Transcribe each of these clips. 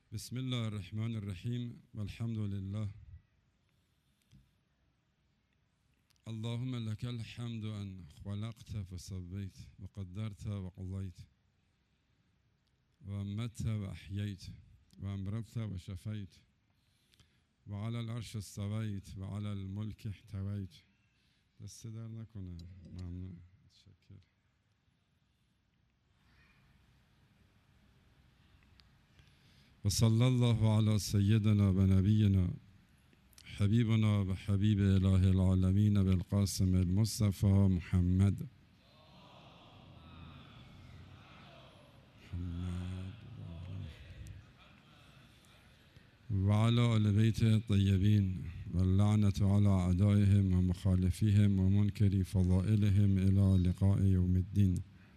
بسم الله الرحمن الرحیم والحمد لله. اللهم لك الحمد ان خلقت فسويت وقدرت وقضيت وأمت وأحييت وأمرضت وشفيت وعلى العرش استويت وعلى الملك احتويت. دست در نکنه. ممنون. شکر. وصلى الله على سيدنا ونبينا حبيبنا وحبيب إله العالمين بالقاسم المصطفى محمد وعلى آل بيته الطيبين واللعنة على أعدائهم ومخالفيهم ومنكر فضائلهم إلى لقاء يوم الدين.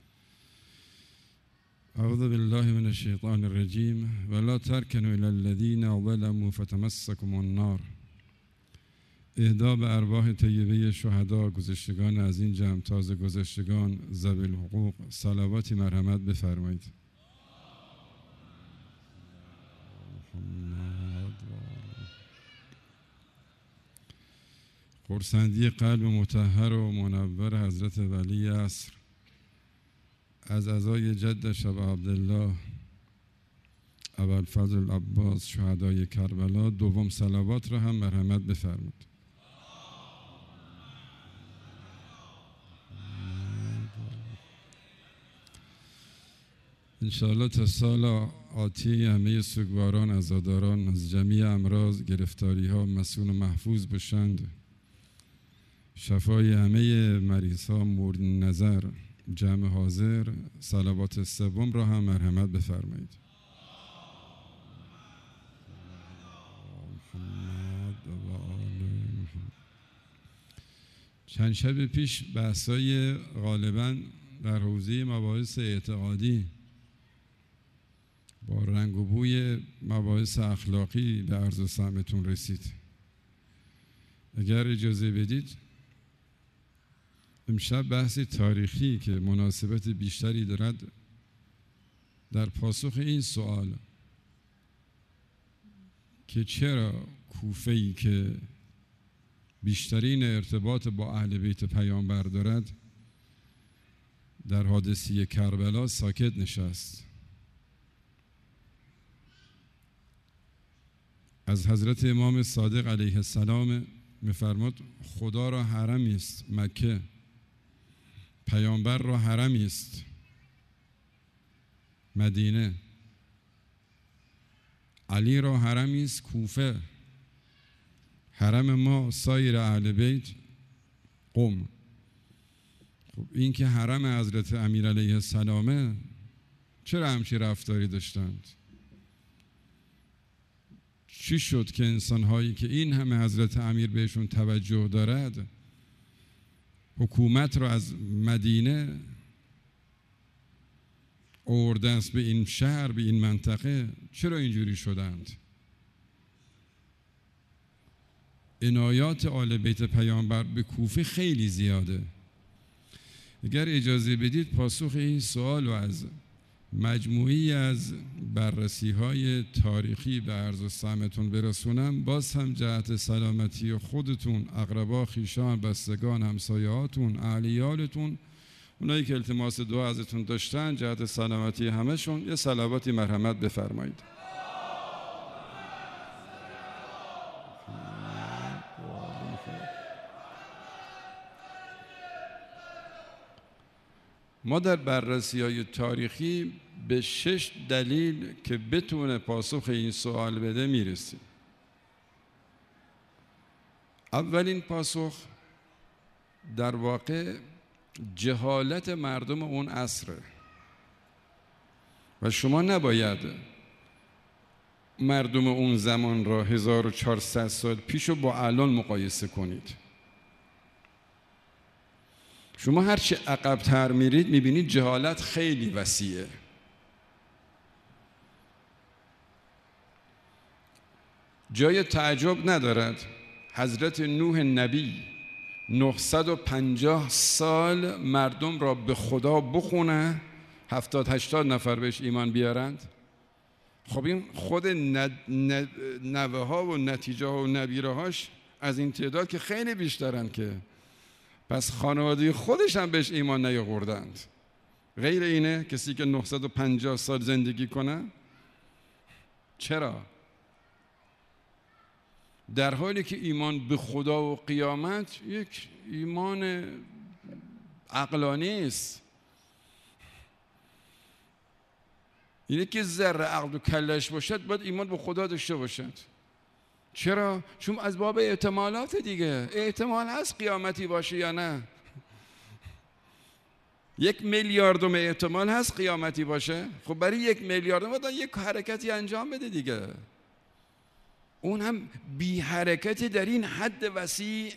أعوذ بالله من الشيطان الرجيم ولا تركنوا إلى الذين ظلموا فتمسكم النار. اهدا به ارواح طیبه شهدا گذشتگان از این جمع تازه گذشتگان ذوی الحقوق صلواتی مرحمت بفرمایید. خرسندی قلب مطهر و منور حضرت ولی عصر از عزای جدش ابا عبدالله ابوالفضل عباس شهدای کربلا دوم صلوات را هم مرحمت بفرمایید. انشاءالله تا سال آتی همه سوگواران عزاداران از جمیع امراض گرفتاری ها مسئول و محفوظ باشند. شفای همه مریض ها مورد نظر جمع حاضر صلوات سوم را هم مرحمت بفرمایید. چند شب پیش بحثای غالباً در حوزه مباحث اعتقادی با رنگ و بوی مباحث اخلاقی به عرض و سمعتون رسید. اگر اجازه بدید امشب بحث تاریخی که مناسبت بیشتری دارد در پاسخ این سوال که چرا کوفه‌ای که بیشترین ارتباط با اهل بیت پیامبر دارد در حادثه کربلا ساکت نشست. از حضرت امام صادق علیه السلام می‌فرماد خدا را حرمی است مکه، پیامبر را حرمی است مدینه، علی را حرمی است کوفه، حرم ما سایر اهل بیت قم. خب این که حرم حضرت امیر علیه السلامه چرا همچی رفتاری داشتند؟ چی شد که انسان‌هایی که این همه حضرت امیر بهشون توجه دارد حکومت را از مدینه آورده است به این شهر، به این منطقه، چرا اینجوری شدند؟ عنایات آل بیت پیامبر به کوفه خیلی زیاده. اگر اجازه بدید پاسخ این سوال و از مجموعی از بررسی‌های تاریخی به عرض و سمعتون برسونم، باز هم جهت سلامتی خودتون، اقربا، خویشان، بستگان، همسایه‌هاتون، اهلیالتون، اونایی که التماس دعا ازتون داشتن، جهت سلامتی همشون یه صلواتی مرحمت بفرمایید. ما در بررسی‌های تاریخی به 6 دلیل که بتونه پاسخ این سوال بده میرسیم. اولین پاسخ در واقع جهالت مردم اون عصره و شما نباید مردم اون زمان را 1400 سال پیش رو با الان مقایسه کنید. شما هرچی عقب‌تر میرید میبینید جهالت خیلی وسیعه. جای تعجب ندارد حضرت نوح نبی 950 سال مردم را به خدا بخونه 70-80 نفر بهش ایمان بیارند. خب این خود نوه ها و نتیجه ها و نبیره هاش از این تعداد که خیلی بیشترن، که پس خانواده خودش هم بهش ایمان نیاوردند. غیر اینه کسی که 950 سال زندگی کنه. چرا؟ در حالی که ایمان به خدا و قیامت یک ایمان عقلانی است. اینه که ذره عقل و کلش باشد باید ایمان به خدا داشته باشد. چرا؟ چون از باب احتمالات دیگه. احتمال هست قیامتی باشه یا نه. 1 میلیاردم احتمال هست قیامتی باشه. خب برای 1 میلیاردم باید یک حرکتی انجام بده دیگه. اون هم بی حرکتی در این حد وسیع.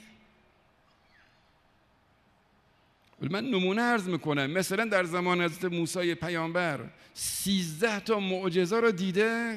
من نمونه عرض میکنم. مثلا در زمان حضرت موسی پیامبر 13 تا معجزه رو دیده.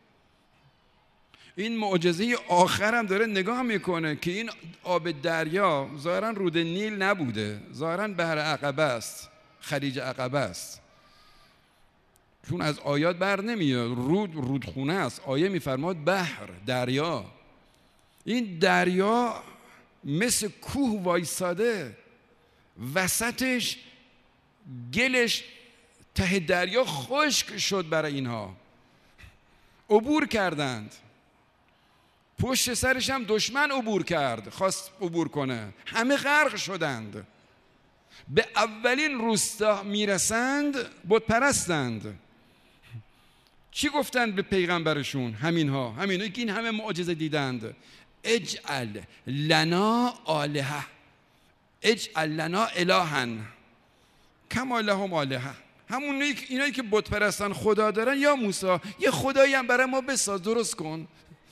این معجزه آخر هم داره نگاه میکنه که این آب دریا ظاهرا رود نیل نبوده، ظاهرا بحر عقبه است، خلیج عقبه است، چون از آیات بر نمیاد. رودخونه است. آیه میفرماد بحر، دریا. این دریا مثل کوه وایساده، وسطش گلش ته دریا خشک شد. برای اینها عبور کردند. پشت سرش هم دشمن عبور کرد، خواست عبور کنه، همه غرق شدند. به اولین روستا میرسند بت پرستند. چی گفتند به پیغمبرشون؟ همینهایی که این همه معجزه دیدند. اجعل لنا آلهه، اجعل لنا الها کما لهم آلهه. اینایی که بت پرستن خدا دارن، یا موسی یه خدایی هم برای ما بساز، درست کن.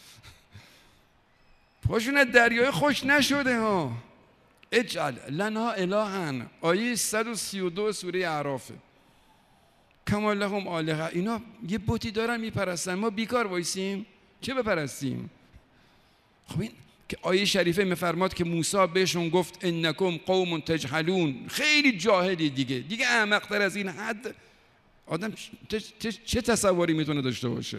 پاشون دریای خوش نشده ها. اجعل لنا الها، آیه 132 سوره اعراف. کما لهم آلهه. اینا یه بتی دارن میپرستن، ما بیکار وایسیم چه بپرستیم؟ خب این که آیه شریفه میفرماد که موسی بهشون گفت انکم قوم تجهلون. خیلی جاهلی دیگه احمق‌تر از این حد آدم چه تصوری میتونه داشته باشه؟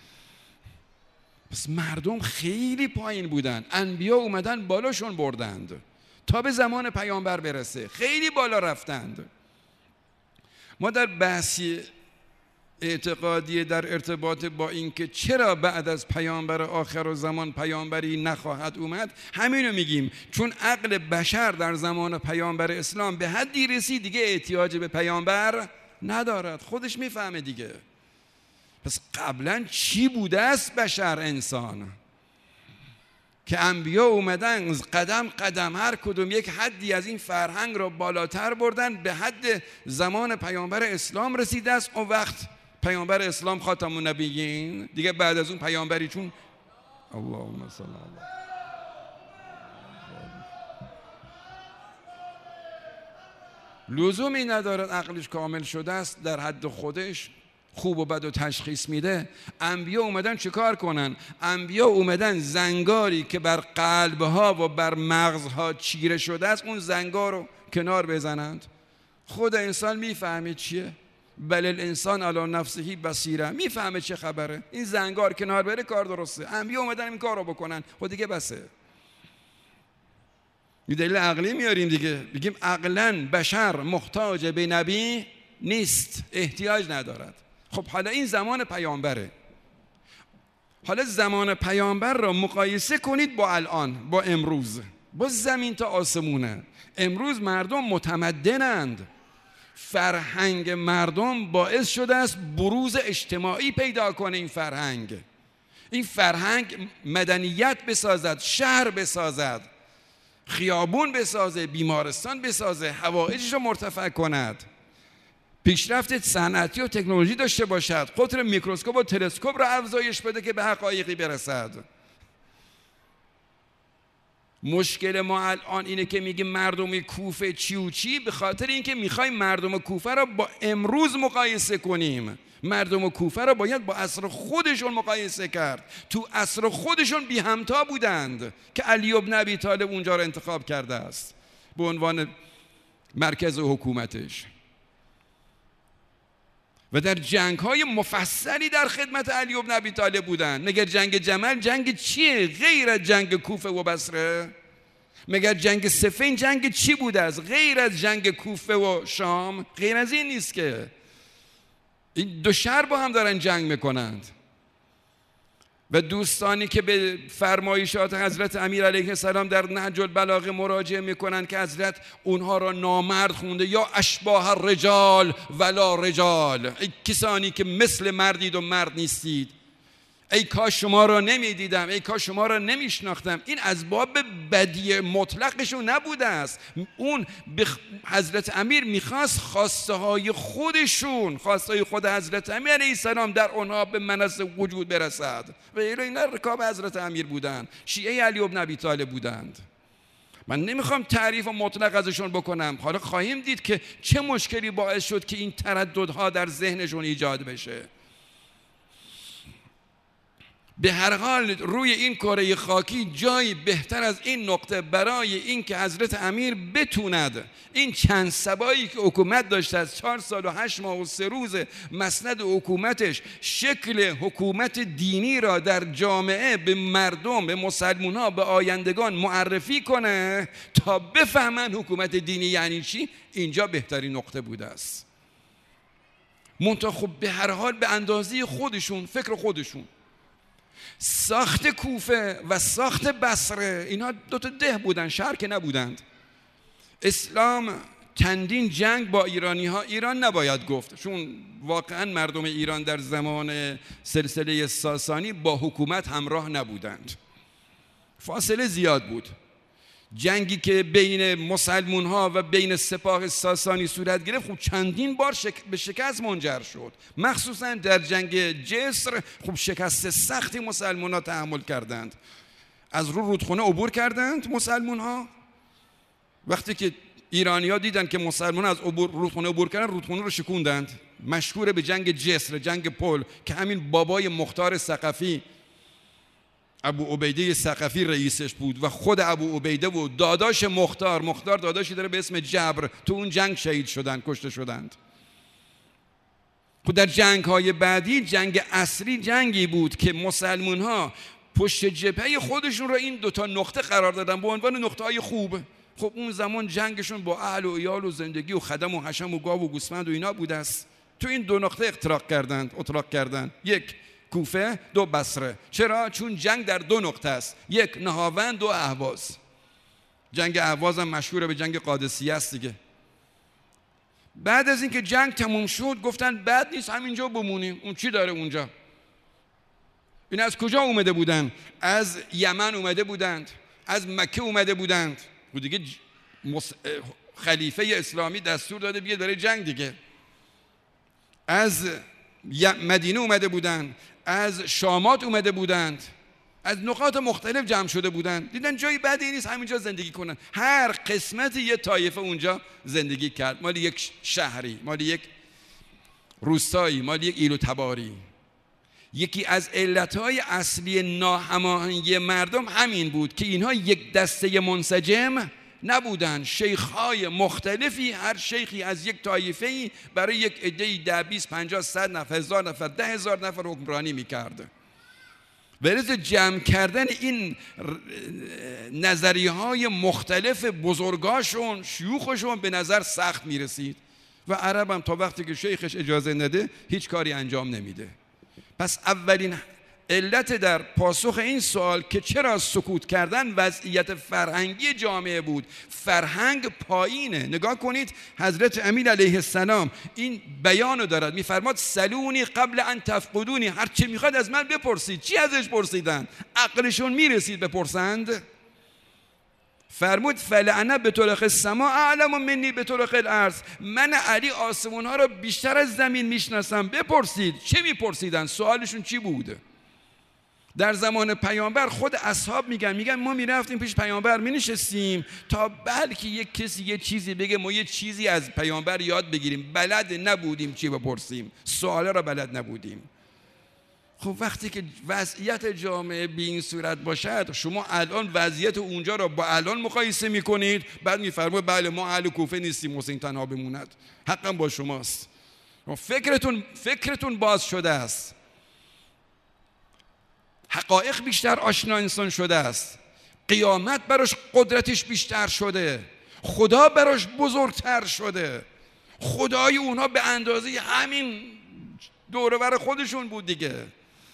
پس مردم خیلی پایین بودن. انبیا اومدن بالاشون بردند تا به زمان پیامبر برسه. خیلی بالا رفتند. ما در بحثی اعتقادی در ارتباط با این که چرا بعد از پیامبر آخر و زمان پیامبری نخواهد اومد، همینو میگیم. چون عقل بشر در زمان پیامبر اسلام به حدی رسید دیگه احتیاج به پیامبر ندارد. خودش میفهمه دیگه. پس قبلا چی بوده است بشر، انسان، که انبیا اومدن قدم قدم هر کدوم یک حدی از این فرهنگ را بالاتر بردن، به حد زمان پیامبر اسلام رسیده است. اون وقت پیامبر اسلام خاتم النبیین دیگه، بعد از اون پیامبری چون اللهم صل علی لزومی ندارد عقلش کامل شده است، در حد خودش خوب و بد و تشخیص میده. انبیا اومدن چیکار کنن؟ انبیا اومدن زنگاری که بر قلبها و بر مغزها چیره شده است، اون زنگار رو کنار بزنند. خود انسان میفهمه چیه. بل الانسان علی نفسه بصیره. میفهمه چه خبره. این زنگار کنار بره کار درسته. انبیا اومدن این کار رو بکنن، خود دیگه بسه. یه دلیل عقلی میاریم دیگه، بگیم عقلاً بشر محتاج به نبی نیست، احتیاج ندارد. خب حالا این زمان پیامبره. حالا زمان پیامبر را مقایسه کنید با الان، با امروز، با زمین تا آسمونه. امروز مردم متمدنند. فرهنگ مردم باعث شده است بروز اجتماعی پیدا کنه. این فرهنگ مدنیت بسازد، شهر بسازد، خیابون بسازه، بیمارستان بسازه، حوائجش رو مرتفع کند، پیشرفت صنعتی و تکنولوژی داشته باشد، قطر میکروسکوپ و تلسکوپ را افزایش بده که به حقایقی برسد. مشکل ما الان اینه که میگیم مردم کوفه چی و چی، به خاطر اینکه میخوایم مردم کوفه را با امروز مقایسه کنیم. مردم کوفه را باید با عصر خودشون مقایسه کرد. تو عصر خودشون بی همتا بودند که علی بن ابی طالب اونجا را انتخاب کرده است به عنوان مرکز حکومتش. و در جنگ‌های مفصلی در خدمت علی بن ابی طالب بودن. مگر جنگ جمل جنگ چیه غیر از جنگ کوفه و بصره؟ مگر جنگ صفین جنگ چی بوده است غیر از جنگ کوفه و شام؟ غیر از این نیست که. این دو شهر با هم دارن جنگ میکنند. و دوستانی که به فرمایشات حضرت امیر علیه السلام در نهج البلاغه مراجعه میکنند که حضرت اونها را نامرد خونده، یا اشباه الرجال ولا رجال، ای کسانی که مثل مردید و مرد نیستید، ای کاش شما را نمیدیدم، ای کاش شما را نمیشناختم. این از باب بدیع مطلقشون نبوده است. اون حضرت امیر میخواست خواسته های خودشون، خواسته های خود حضرت امیر علیه السلام در اونها به منص وجود برسد. و اینا رکاب حضرت امیر بودند، شیعه علی بن ابی طالب بودند. من نمیخوام تعریف مطلق ازشون بکنم، حالا خواهیم دید که چه مشکلی باعث شد که این ترددها در ذهنشون ایجاد بشه. به هر حال روی این کره خاکی جایی بهتر از این نقطه برای این که حضرت امیر بتوند این چند سبایی که حکومت داشته از 4 سال و 8 ماه و 3 روز مسند حکومتش شکل حکومت دینی را در جامعه به مردم، به مسلمان ها، به آیندگان معرفی کنه تا بفهمن حکومت دینی یعنی چی. اینجا بهترین نقطه بوده است. منتها خب به هر حال به اندازه خودشون، فکر خودشون، ساخت کوفه و ساخت بصره، اینها دوتا ده بودن، شهر که نبودند. اسلام چندین جنگ با ایرانی ها، ایران نباید گفت، چون واقعا مردم ایران در زمان سلسله ساسانی با حکومت همراه نبودند، فاصله زیاد بود. جنگی که بین مسلمون ها و بین سپاه ساسانی صورت گرفت خب چندین بار به شکست منجر شد، مخصوصا در جنگ جسر. خب شکست سختی مسلمون ها تحمل کردند، از رودخونه عبور کردند مسلمون ها. وقتی که ایرانی ها دیدن که مسلمان از رودخونه عبور کردن، رودخونه رو شکوندند. مشهور به جنگ جسر، جنگ پل، که همین بابای مختار ثقفی، ابو عبیده ثقفی رئیسش بود و خود ابو عبیده و داداش مختار داداشی داره به اسم جبر، تو اون جنگ شهید شدند، کشته شدند. خود در جنگ های بعدی جنگ اصلی جنگی بود که مسلمون ها پشت جبهه خودشون را این دوتا نقطه قرار دادن به عنوان نقطه های خوب. خب اون زمان جنگشون با اهل و عیال و زندگی و خدم و حشم و گاو و گوسفند و اینا بوده است. تو این دو نقطه اتراق کردند، یک کوفه، دو بصره. چرا؟ چون جنگ در دو نقطه است، یک نهاوند، دو اهواز. جنگ اهواز هم مشهوره به جنگ قادسیه است دیگه. بعد از اینکه جنگ تموم شد گفتن بد نیست همینجا بمونیم، اون چی داره اونجا؟ این از کجا اومده بودن؟ از یمن اومده بودند، از مکه اومده بودند. و دیگه خلیفه اسلامی دستور داده بیاد برای جنگ دیگه. از مدینه اومده بودند، از شامات اومده بودند، از نقاط مختلف جمع شده بودند. دیدن جایی بدی نیست همینجا زندگی کنن. هر قسمت یه طایفه اونجا زندگی کرد، مال یک شهری، مال یک روستایی، مال یک ایل و تباری. یکی از علتهای اصلی ناهماهنگی مردم همین بود که اینها یک دسته منسجم نبودن. شیخ‌های مختلفی، هر شیخی از یک طایفه‌ای برای یک عده‌ای 10 20 50 100 نفر، 1000 نفر، 10,000 نفر حکمرانی می‌کرد. برز جمع کردن این نظریه‌های مختلف بزرگاشون، شیوخشون به نظر سخت می‌رسید و عرب هم تا وقتی که شیخش اجازه نده هیچ کاری انجام نمیده. پس اولین علت در پاسخ این سوال که چرا سکوت کردن وضعیت فرهنگی جامعه بود. فرهنگ پایینه. نگاه کنید حضرت امیر علیه السلام این بیانو دارد، میفرماد سلونی قبل ان تفقدونی، هر چی میخواد از من بپرسید. چی ازش پرسیدن؟ عقلشون میرسید بپرسند؟ فرمود فلعنه به طرق السما اعلم منی به طرق الارض، من علی آسمون ها را بیشتر از زمین میشناسم. بپرسید. چه میپرسیدن؟ سوالشون چی بود؟ در زمان پیامبر خود اصحاب میگن ما میرفتیم پیش پیامبر مینشستیم تا بلکه یک کسی یه چیزی بگه ما یه چیزی از پیامبر یاد بگیریم. بلد نبودیم چی بپرسیم، سوالا را بلد نبودیم. خب وقتی که وضعیت جامعه به این صورت باشد، شما الان وضعیت اونجا را با الان مقایسه میکنید، بعد میفرمایید بله ما اهل کوفه نیستیم، حسین تنها بموند، حقا با شماست. فکرتون باز شده است، حقایق بیشتر آشنا انسان شده است، قیامت براش قدرتش بیشتر شده، خدا براش بزرگتر شده. خدای اونا به اندازه همین دور و بر خودشون بود دیگه.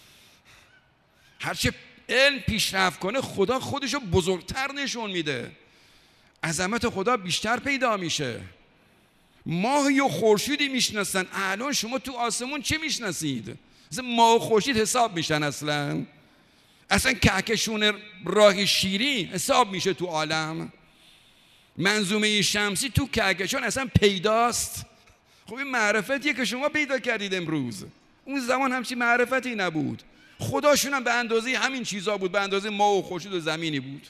هرچه علم پیشرفت کنه خدا خودشو بزرگتر نشون میده، عظمت خدا بیشتر پیدا میشه. ماهی و خورشیدی میشناسن، الان شما تو آسمون چه میشناسید؟ اصلا ماه و خورشید حساب میشن؟ اصلا کهکشون راه شیری حساب میشه تو عالم؟ منظومه شمسی تو کهکشان اصلا پیداست؟ خب این معرفتیه که شما پیدا کردید امروز، اون زمان همچین معرفتی نبود. خداشون هم به اندازه همین چیزا بود، به اندازه ماه و خورشید و زمینی بود.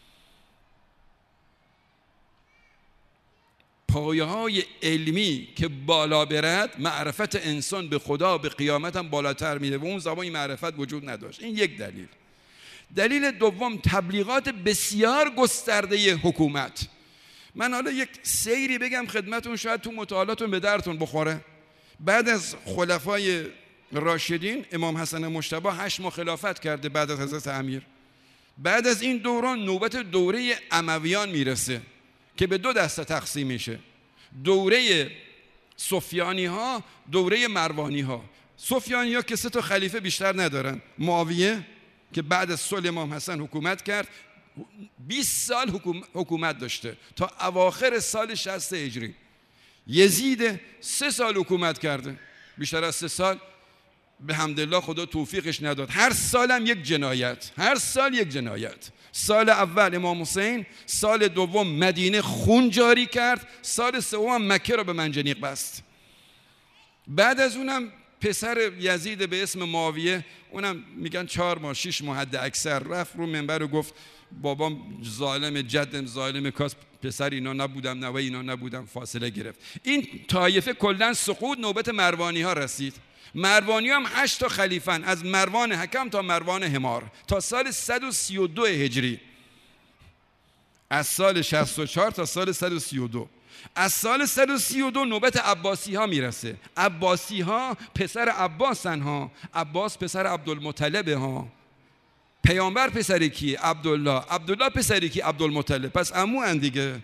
پایه های علمی که بالا برد، معرفت انسان به خدا به قیامت هم بالاتر میده و اون زمان این معرفت وجود نداشت. این یک دلیل. دلیل دوم، تبلیغات بسیار گسترده حکومت. من حالا یک سیری بگم خدمتون، شاید تو مطالعاتون به درتون بخوره. بعد از خلفای راشدین، امام حسن مجتبی 8 ماه خلافت کرده بعد از حضرت امیر. بعد از این دوران نوبت دوره امویان میرسه که به 2 دسته تقسیم میشه: دوره سفیانی ها، دوره مروانی ها. سفیانی ها که 3 تا خلیفه بیشتر ندارن. معاویه که بعد از صلح امام حسن حکومت کرد، 20 سال حکومت داشته تا اواخر سال 60 هجری. یزید 3 سال حکومت کرده، بیشتر از 3 سال به حمدالله خدا توفیقش نداد. هر سالم یک جنایت، هر سال یک جنایت. سال اول امام حسین، سال دوم مدینه خون جاری کرد، سال سوم مکه را به منجنیق بست. بعد از اونم پسر یزید به اسم معاویه، اونم میگن 4 ماه 6 ماه حد اکثر، رفت رو منبر و گفت بابام ظالم، جدم ظالم، کاس پسر اینا نبودم، نوه اینا نبودم، فاصله گرفت. این طایفه کلا سقوط، نوبت مروانی ها رسید. مروانی هم 8 تا خلیفن، از مروان حکم تا مروان حمار، تا سال 132 هجری، از سال 64 تا سال 132. از سال 132 نوبت عباسی ها میرسه. عباسی ها پسر عباسن ها، عباس پسر عبدالمطلب ها. پیامبر پسر کی؟ عبدالله. عبدالله پسر کی؟ عبدالمطلب. پس عمو ان دیگه،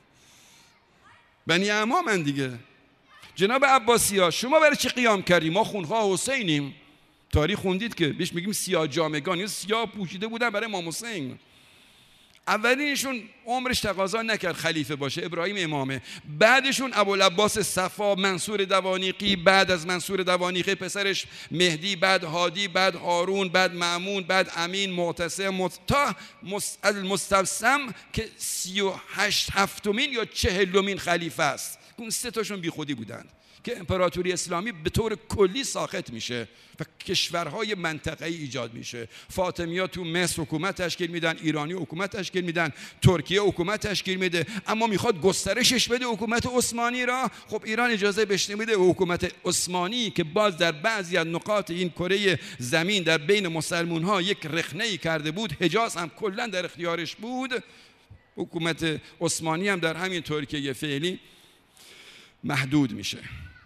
بنی عمام ان دیگه. جناب عباسی ها، شما برای چی قیام کردیم؟ ما خونخواه حسینیم. تاریخ خوندید که بهش میگیم سیاه جامگان، یا سیاه پوشیده بودن برای امام حسین. اولینشون عمرش تقاضا نکرد خلیفه باشه، ابراهیم امامه. بعدشون ابوالعباس صفا، منصور دوانیقی، بعد از منصور دوانیقی پسرش مهدی، بعد هادی، بعد هارون، بعد مأمون، بعد امین، معتصم، تا المستبسم که 38 هفتمین یا 40مین خلیفه است. اون 3 تاشون بی خودی بودند که امپراتوری اسلامی به طور کلی ساقط میشه و کشورهای منطقه‌ای ایجاد میشه. فاطمی‌ها تو مصر حکومت تشکیل میدن، ایرانی حکومت تشکیل میدن، ترکیه حکومت تشکیل میده، اما میخواد گسترشش بده حکومت عثمانی را. خب ایران اجازه بهش نمیده. حکومت عثمانی که باز در بعضی از نقاط این کره زمین در بین مسلمان‌ها یک رخنه‌ای کرده بود، حجاز هم کلا در اختیارش بود، حکومت عثمانی هم در همین ترکیه فعلی محدود میشه.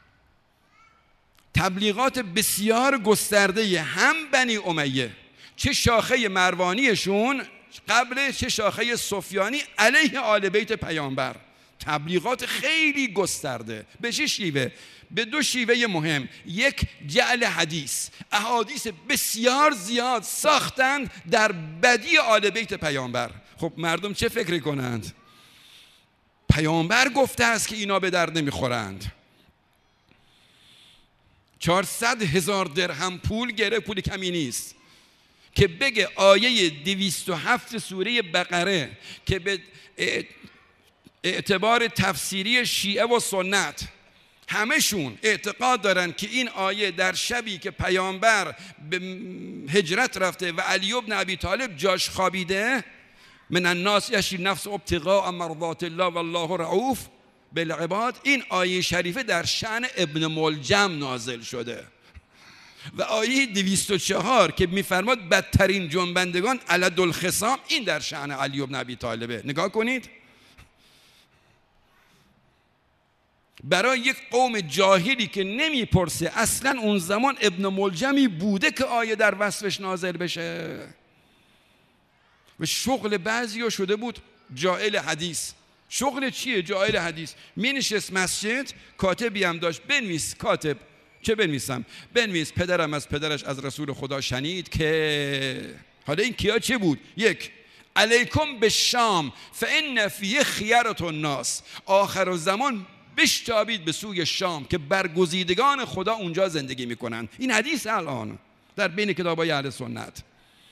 تبلیغات بسیار گسترده هم بنی امیه، چه شاخه مروانیشون قبل، چه شاخه سفیانی علیه آل بیت پیامبر، تبلیغات خیلی گسترده. به چه شیوه؟ به 2 شیوه مهم. یک، جعل حدیث، احادیث بسیار زیاد ساختند در بدی آل بیت پیامبر. خب مردم چه فکری کنند؟ پیامبر گفته است که اینا به درد نمیخورند. 400,000 درهم پول گرفت، پول کمی نیست، که بگه آیه 207 سوره بقره که به اعتبار تفسیری شیعه و سنت همشون اعتقاد دارن که این آیه در شبی که پیامبر به هجرت رفته و علی بن ابی طالب جاش خوابیده، من الناس یشری نفس ابتغاء مرضات الله والله رؤوف بالعباد، این آیه شریفه در شأن ابن ملجم نازل شده. و آیه 204 که میفرماد بدترین جنبندگان علد الخصام، این در شأن علی بن ابی طالبه. نگاه کنید. برای یک قوم جاهلی که نمیپرسه اصلا اون زمان ابن ملجمی بوده که آیه در وصفش نازل بشه. و شغل بعضیا شده بود جاهل حدیث. شغل چیه جاهل حدیث؟ می نشست مسجد، کاتبی هم داشت، بنویس. کاتب چه بنویسم؟ بنویس پدرم از پدرش از رسول خدا شنید که. حالا این کیا چه بود؟ یک، علیکم بالشام فان فیه خیرة الناس، آخر الزمان بشتابید به سوی شام که برگزیدگان خدا اونجا زندگی میکنن. این حدیث الان در بین کتابای اهل سنت.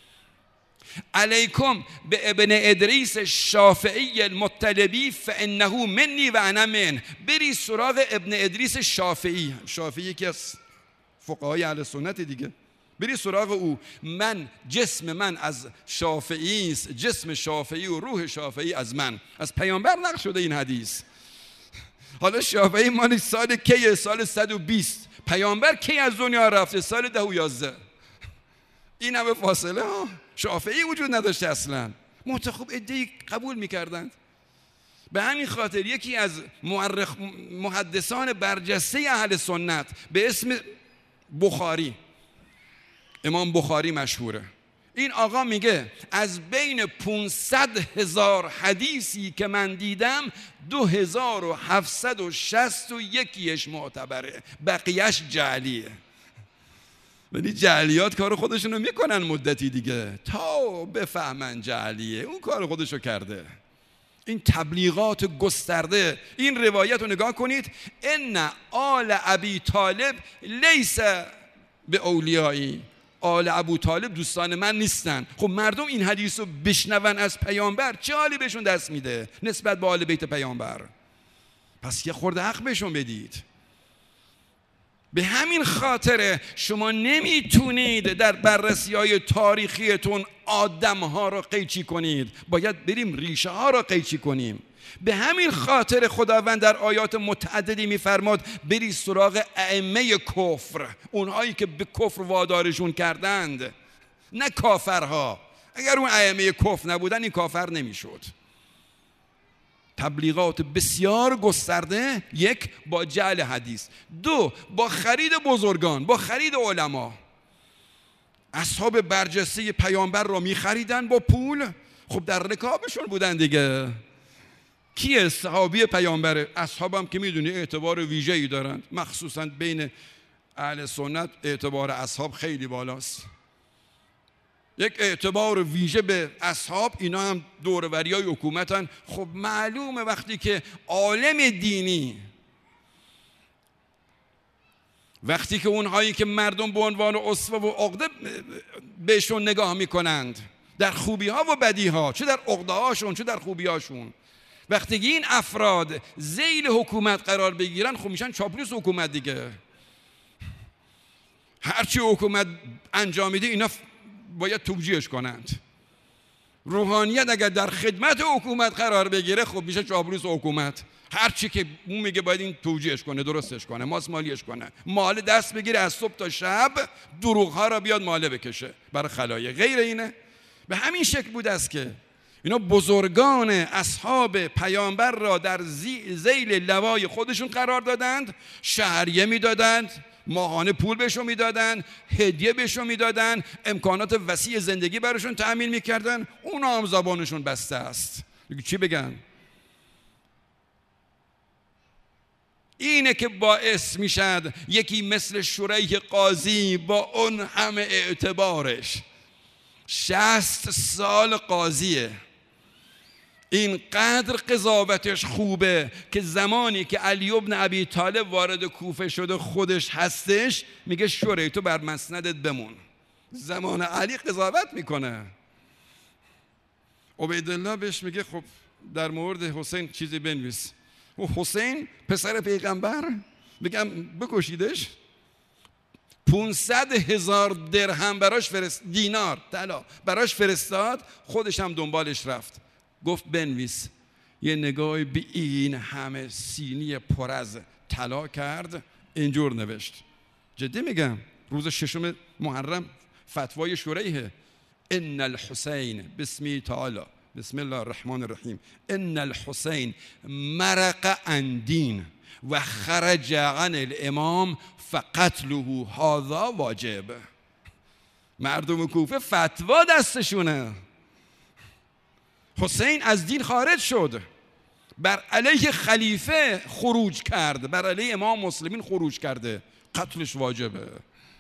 علیکم به ابن ادریس شافعی المطلبی فانه منی و انا من، بری سراغ ابن ادریس شافعی. شافعی که از فقهای اهل سنت دیگه، بری سراغ او. جسم من از شافعی است، جسم شافعی و روح شافعی از من. از پیامبر نقل شده این حدیث. حالا شافعی مال سال کیه؟ سال 120. پیامبر کی از دنیا رفته؟ سال 10 و 11. این همه فاصله ها. شافعی وجود نداشته اصلا. خب عده‌ای قبول میکردند. به همین خاطر یکی از محدثان برجسته اهل سنت به اسم بخاری، امام بخاری مشهوره، این آقا میگه از بین 500,000 حدیثی که من دیدم 2761 معتبره، بقیهش جعلیه. ولی جعلیات کار خودشونو میکنن مدتی دیگه تا بفهمن جعلیه. اون کار خودشو کرده. این تبلیغات گسترده. این روایت رو نگاه کنید. ان آل ابی طالب لیس به اولیایی، آل ابو طالب دوستان من نیستن. خب مردم این حدیث رو بشنون از پیامبر، چه حالی بهشون دست میده نسبت به آل بیت پیامبر؟ پس یه خورده حق بهشون بدید. به همین خاطر شما نمیتونید در بررسی‌های تاریخیتون آدم‌ها رو قیچی کنید، باید بریم ریشه ها رو قیچی کنیم. به همین خاطر خداوند در آیات متعددی میفرماد بری سراغ ائمه کفر، اونهایی که به کفر وادارشون کردند، نه کافرها. اگر اون ائمه کفر نبودن این کافر نمیشد. تبلیغات بسیار گسترده، یک با جعل حدیث، دو با خرید بزرگان، با خرید علما. اصحاب برجسته پیامبر را میخریدن با پول. خب در رکابشون بودن دیگه. کیه صحابی پیامبره؟ اصحاب هم که میدونی اعتبار ویژه‌ای دارند، مخصوصا بین اهل سنت اعتبار اصحاب خیلی بالاست. یک اعتبار ویژه به اصحاب. اینا هم دوروریای حکومتن. خب معلومه وقتی که عالم دینی، وقتی که اونهایی که مردم به عنوان اسوه و عقده بهشون نگاه میکنند، در خوبی ها و بدی ها، چه در عقده هاشون چه در خوبی هاشون، وقتی این افراد ذیل حکومت قرار بگیرن، خب میشن چاپلوس حکومت دیگه. هرچی حکومت انجام میده اینا باید توجیهش کنند. روحانیت اگر در خدمت حکومت قرار بگیره، خب میشه چاپلوس حکومت. هرچی که اون میگه باید این توجیهش کنه، درستش کنه، ماسمالیش کنه، مال دست بگیره از صبح تا شب، دروغ ها را بیاد ماله بکشه برای خلایق. غیر اینه. به همین شکل بود است که اینا بزرگان اصحاب پیامبر را در ذیل لوای خودشون قرار دادند. شهریه میدادند، ماهانه پول بهشون میدادن، هدیه بهشون میدادن، امکانات وسیع زندگی براشون تأمین میکردن. اونا هم زبانشون بسته است. چی بگن؟ اینه که باعث میشد یکی مثل شریح قاضی با اون همه اعتبارش 60 سال قاضیه، اینقدر قضاوتش خوبه که زمانی که علی ابن ابی طالب وارد کوفه شده خودش هستش، میگه شریح تو بر مسندت بمون. زمان علی قضاوت میکنه. عبیدالله بهش میگه خب در مورد حسین چیزی بنویس. و حسین پسر پیغمبر، بگم بکشیدش. 500,000 درهم براش دینار طلا براش فرستاد، خودش هم دنبالش رفت. گفت بنویس. یه نگاهی به این همه سینی پر از طلا کرد، اینجور نوشت. جدی میگم، روز 6 محرم فتوای شریحه. ان الحسین بسمی تعالی بسم الله الرحمن الرحیم ان الحسین مرق عن دین و خرج عن الامام فقتله هذا واجب. مردم کوفه فتوا دستشونه، حسین از دین خارج شد، بر علیه خلیفه خروج کرد، بر علیه امام مسلمین خروج کرده، قتلش واجبه.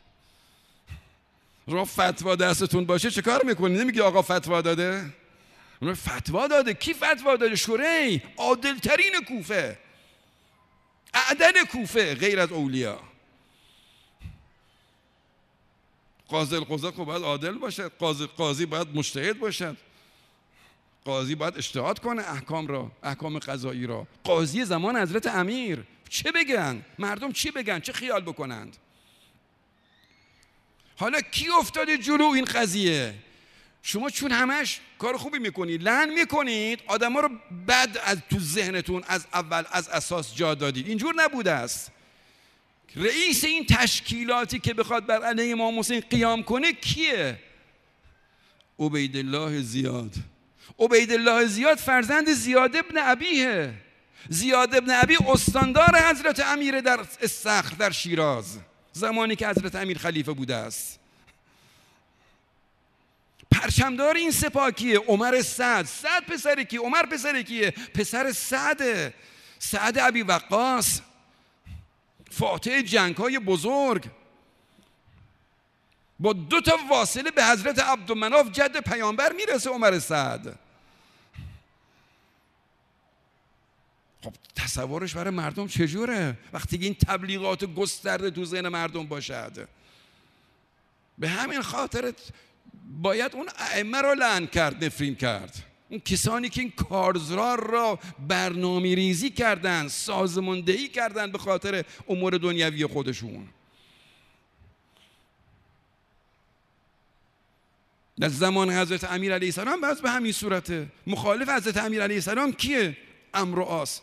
را فتوا دستتون باشه چه کار میکنی؟ نمیگی آقا فتوا داده؟ فتوا داده. کی فتوا داده؟ شوری، عادلترین کوفه، اعدل کوفه غیر از اولیا. قاضی القضات خب باید عادل باشد، قاضی باید مجتهد باشد، قاضی باید اجتهاد کنه احکام را، احکام قضایی را. قاضی زمان حضرت امیر چه بگن؟ مردم چی بگن؟ چه خیال بکنند؟ حالا کی افتاده جلو این قضیه؟ شما چون همش کار خوبی میکنید، لعن میکنید، آدم ها رو بد از تو ذهنتون از اول از اساس جا دادید. اینجور نبوده است. رئیس این تشکیلاتی که بخواد بر علیه امام حسین قیام کنه کیه؟ عبیدالله زیاد. عبیدالله زیاد فرزند زیاد ابن ابیه. زیاد ابن ابی استاندار حضرت امیر در الصخر در شیراز، زمانی که حضرت امیر خلیفه بوده است. پرچمدار این سپاه کیه؟ عمر سعد. سعد پسر کیه؟ عمر پسر کیه؟ پسر سعده، سعد ابی وقاص، فاتح جنگ‌های بزرگ، با 2 واصله به حضرت عبدالمناف جد پیامبر میرسه عمر سعد. خب تصورش برای مردم چجوره وقتی این تبلیغات گسترده تو ذهن مردم باشد؟ به همین خاطر باید اون ائمه رو لعن کرد، نفرین کرد. اون کسانی که این کارزار را برنامه ریزی کردن، سازماندهی کردن به خاطر امور دنیوی خودشون. در زمان حضرت امیر علیه السلام باز به همین صورته. مخالف حضرت امیر علیه السلام کیه؟ عمرو عاص.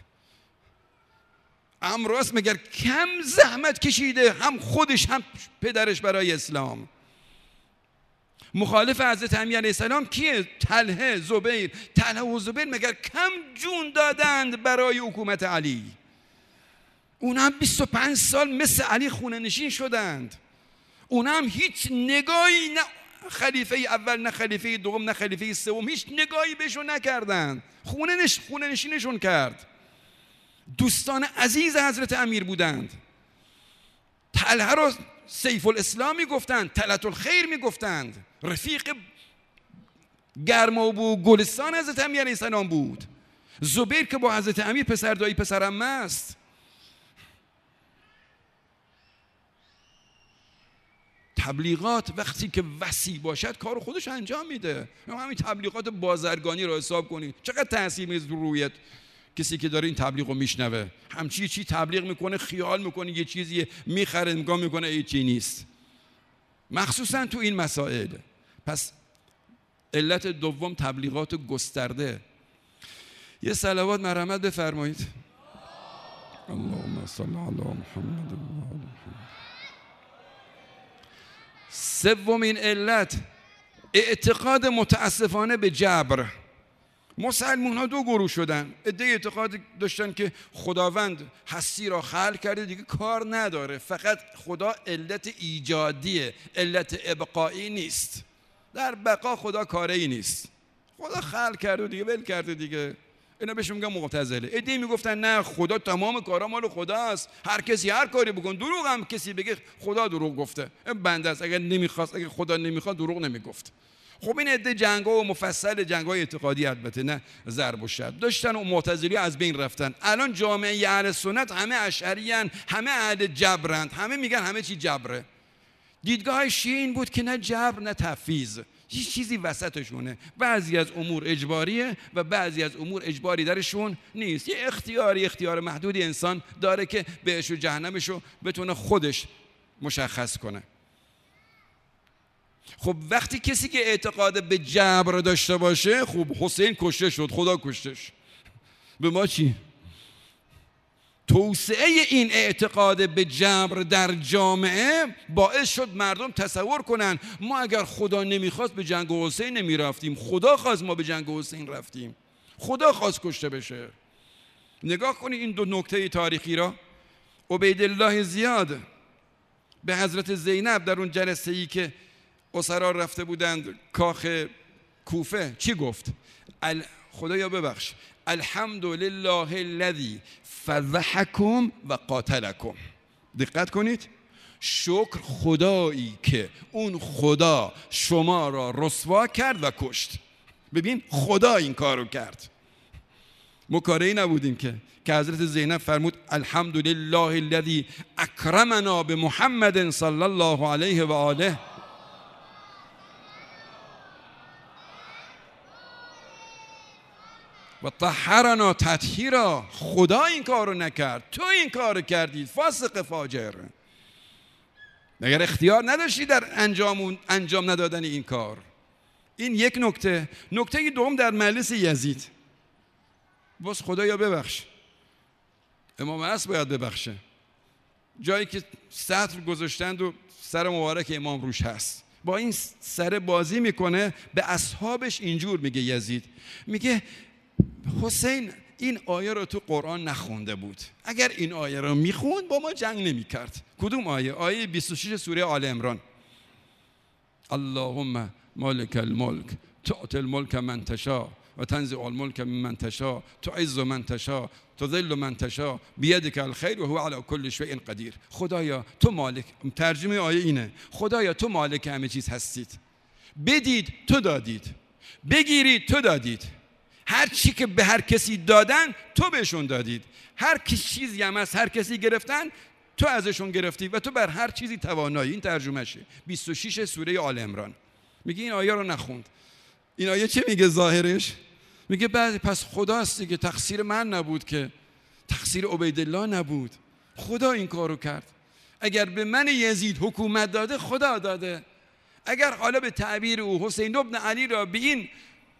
عمرو عاص مگر کم زحمت کشیده، هم خودش هم پدرش، برای اسلام؟ مخالف حضرت امیر علیه السلام کیه؟ طلحه، زبیر. طلحه و زبیر مگر کم جون دادند برای حکومت علی؟ اونا 25 سال مثل علی خونه نشین شدند. اونا هم هیچ نگاهی، نه خلیفه اول، نه خلیفه دوم، نه خلیفه سوم، هیچ نگاهی بهشون نکردند. خونه نشینشون کرد. دوستان عزیز حضرت امیر بودند. طلحه رو سیف الاسلام میگفتند، طلعت الخیر میگفتند، رفیق گرما و گلستان حضرت امیر علیه السلام بود. زبیر که با حضرت امیر پسر دایی پسر عمه است. تبلیغات وقتی که وسیع باشد کار خودش انجام میده. همین تبلیغات بازرگانی رو حساب کنید چقدر تاثیر میذاره رویت کسی که داره این تبلیغ رو میشنوه. چی تبلیغ میکنه، خیال میکنه یه چیزی میخره، نگاه میکنه هیچی نیست، مخصوصا تو این مسائل. پس علت دوم تبلیغات گسترده. یه صلوات مرحمت بفرمایید. اللهم صل علی محمد و آل محمد. سومین علت اعتقاد متاسفانه به جبر. مسلمان ها 2 گروه شدن. عده اعتقاد داشتن که خداوند هستی را خلق کرده، دیگه کار نداره، فقط خدا علت ایجادیه، علت ابقایی نیست. در بقا خدا کاری نیست، خدا خلق کرده دیگه، ول کرده دیگه. اینا بهش میگن معتزله. عده میگفتن نه، خدا تمام کارا مال خداست، هر کسی هر کاری بکن. دروغ هم کسی بگه خدا دروغ گفته، بنده است. اگه خدا نمیخواد دروغ نمیگفت. خب این عده جنگ‌ها و مفصل جنگ‌های اعتقادی، البته نه ضرب و شتم، داشتن و معتزلی از بین رفتن. الان جامعه اهل سنت همه اشعریان، همه اهل جبرند، همه میگن همه چی جبره. دیدگاه شیعه این بود که نه جبر نه تفویض، هیچ چیزی وسطشونه. بعضی از امور اجباریه و بعضی از امور اجباری درشون نیست. یه اختیار محدودی انسان داره که بهش و جهنمشو بتونه خودش مشخص کنه. خب وقتی کسی که اعتقاد به جبر داشته باشه، خب حسین کشته شد، خدا کشتش، به ما چی؟ توسعه این اعتقاد به جبر در جامعه باعث شد مردم تصور کنن ما اگر خدا نمیخواست به جنگ حسین نمیرفتیم، خدا خواست ما به جنگ حسین رفتیم، خدا خواست کشته بشه. نگاه کنید این دو نکته تاریخی را. عبیدالله زیاد به حضرت زینب در اون جلسه ای که اسرا رفته بودند کاخ کوفه چی گفت؟ خدایا ببخش، الحمدلله الذی فضحکم و قاتلکم. دقت کنید، شکر خدایی که اون خدا شما را رسوا کرد و کشت. ببین خدا این کارو کرد، ما کاری نبودیم که حضرت زینب فرمود الحمدلله الذی اکرمنا بمحمد صلی الله علیه و آله و طهرنا تطهیرا. خدا این کارو نکرد، تو این کارو کردی فاسق فاجر. مگر اختیار نداشتی در انجام ندادن این کار؟ این یک نکته. نکته دوم در مجلس یزید، باز خدایا ببخش، امام عصر باید ببخشه، جایی که سطر گذاشتند و سر مبارک امام روش هست، با این سر بازی میکنه، به اصحابش اینجور میگه یزید، میگه حسین این آیه رو تو قرآن نخونده بود، اگر این آیه رو میخوند با ما جنگ نمیکرد. کدوم آیه؟ آیه 26 سوره آل عمران. اللهم مالک الملک تؤتی الملک من تشاء و تنزع الملک ممن تشاء تعز من تشاء تذل من تشاء بیدک الخیر و هو علی کل شیء قدیر. خدایا تو مالک، ترجمه آیه اینه، خدایا تو مالک همه چیز هستید، بدید تو دادید، بگیرید تو دادید، هر چی که به هر کسی دادن تو بهشون دادید، هر چیزی هم از هر کسی گرفتن تو ازشون گرفتی و تو بر هر چیزی توانایی. این ترجمهشه 26 سوره آل عمران. میگه این آیه رو نخوند. این آیه چه میگه ظاهرش؟ میگه بعد پس خداست دیگه، تقصیر من نبود که، تقصیر عبیدالله نبود، خدا این کارو کرد. اگر به من یزید حکومت داده خدا داده، اگر حالا به تعبیر او حسین ابن علی را به این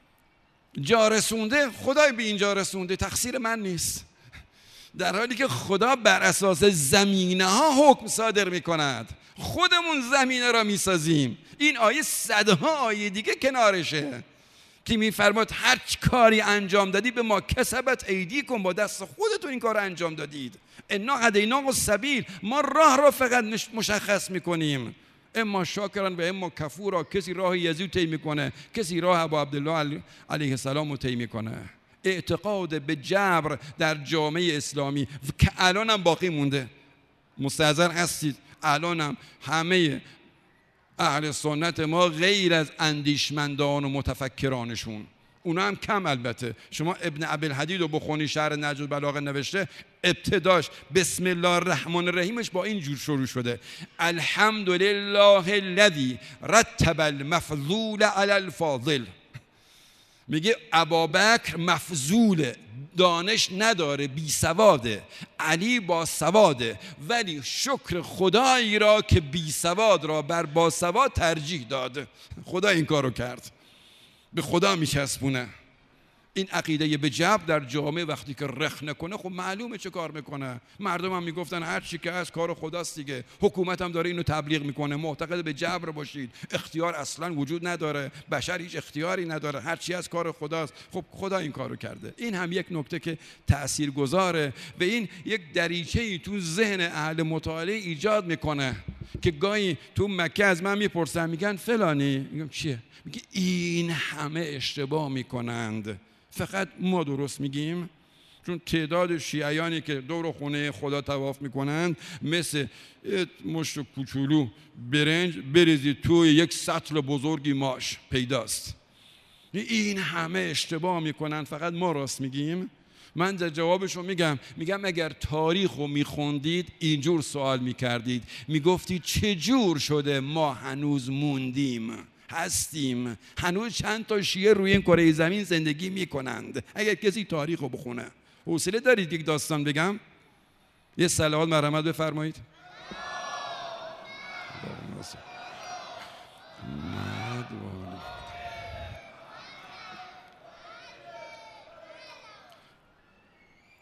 جا رسونده، خدای به اینجا رسونده، تقصیر من نیست. در حالی که خدا بر اساس زمینه ها حکم صادر می کند، خودمون زمینه را می سازیم. این آیه صدها آیه دیگه کنارشه که می فرماد هر کاری انجام دادی به ما کسبت ایدیکم، با دست خودتون این کار انجام دادید. انا هدیناه السبیل، ما راه را فقط مشخص می کنیم، اما شاکران و اما کفورا. کسی راه یزید طی میکنه، کسی راه ابو عبدالله علیه السلام رو طی میکنه. اعتقاد به جبر در جامعه اسلامی که الان هم باقی مونده. مستحضر هستید الان هم همه اهل سنت ما غیر از اندیشمندان و متفکرانشون، اونا هم کم البته. شما ابن ابی‌الحدید رو بخونی، شرح نهج البلاغه نوشته، ابتداش بسم الله الرحمن الرحیمش با این جور شروع شده: الحمدلله الذی رتب المفضول علی الفاضل. میگه ابابکر مفضوله، دانش نداره، بی سواده، علی با سواده، ولی شکر خدایی را که بی سواد را بر با سواد ترجیح داد. خدا این کارو کرد، به خدا میچسبونه. این عقیده به جبر در جامعه وقتی که رخ نکنه، خب معلومه چه کار میکنه. مردم هم میگفتن هر چی که از کار خداست دیگه، حکومت هم داره اینو تبلیغ میکنه، معتقد به جبر باشید، اختیار اصلا وجود نداره، بشر هیچ اختیاری نداره، هر چی از کار خداست. خب خدا این کارو کرده. این هم یک نکته که تاثیرگذاره و این یک دریچه‌ای تو ذهن اهل مطالعه ایجاد میکنه که گاهی تو مکه از من میپرسن، میگن فلانی، میگم چیه؟ میگه این همه اشتباه میکنند، فقط ما درست میگیم. چون تعداد شیعیانی که دور خونه خدا طواف میکنند مثل مشت کوچولو برنج بریزید توی یک سطل بزرگی ماش پیداست. این همه اشتباه میکنند، فقط ما راست میگیم. من در جوابشو میگم اگر تاریخ رو میخوندید اینجور سوال میکردید، میگفتید چجور شده ما هنوز موندیم هستیم، هنوز چند تا شیعه روی این کره زمین زندگی میکنند. اگر کسی تاریخ رو بخونه، حوصله دارید یک داستان بگم؟ یه صلوات مرحمت بفرمایید.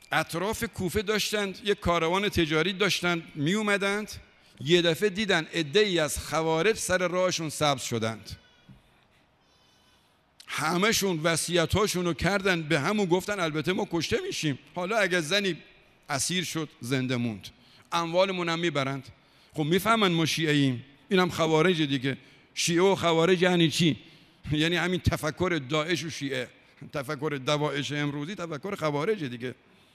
اطراف کوفه داشتند یک کاروان تجاری داشتند می اومدند، یه دفعه دیدن عده‌ای از خوارج سر راهشون سبز شدند. همشون وصیت‌هاشون رو کردن به همون، گفتن البته ما کشته میشیم، حالا اگه زنی اسیر شد زنده موند، اموالمون هم میبرند. خب میفهمن ما شیعه ایم، این هم خوارج دیگه. شیعه و خوارج یعنی چی؟ یعنی همین تفکر داعش و شیعه، تفکر دواعش امروزی تفکر خوارج دیگه.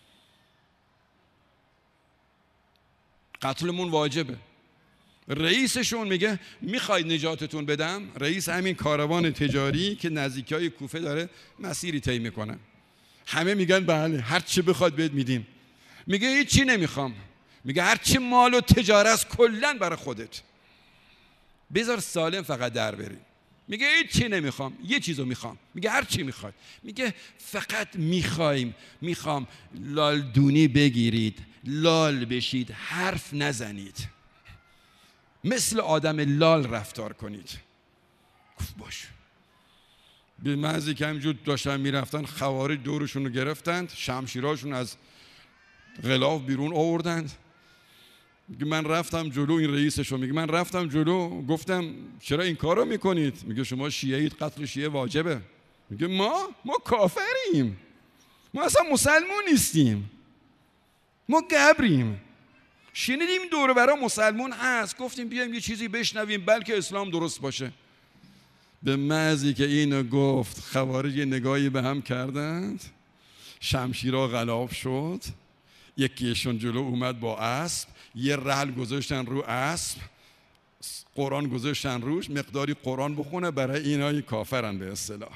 قتلمون واجبه. رئیسشون میگه میخواید نجاتتون بدم، رئیس همین کاروان تجاری که نزدیکای کوفه داره مسیری طی میکنه. همه میگن بله هر چی بخواد بهت میدیم. میگه هیچ چی نمیخوام. میگه هر چی مال و تجارت است کلا برای خودت، بذار سالم فقط در بریم. میگه هیچ چی نمیخوام، یه چیزو میخوام. میگه هر چی میخواد. میگه فقط میخوام لالدونی بگیرید، لال بشید، حرف نزنید، مثل آدم لال رفتار کنید. گفت باش. به محضی که همینجور داشتن میرفتن، خوارج دورشون رو گرفتند، شمشیراشون از غلاف بیرون آوردند. میگه من رفتم جلو، این رئیسشو میگه من رفتم جلو، گفتم چرا این کار رو میکنید؟ میگه شما شیعه اید، قتل شیعه واجبه. میگه ما کافریم، ما اصلا مسلمون نیستیم، ما گبریم. شنیدیم دور برا مسلمون هست، گفتیم بیایم یه چیزی بشنویم بلکه اسلام درست باشه. به محضی که اینو گفت، خوارج یه نگاهی به هم کردند، شمشیرها غلاف شد، یکیشون جلو اومد با اسب، یه رحل گذاشتن رو اسب، قرآن گذاشتن روش، مقداری قرآن بخونه برای اینای کافرن به اصطلاح.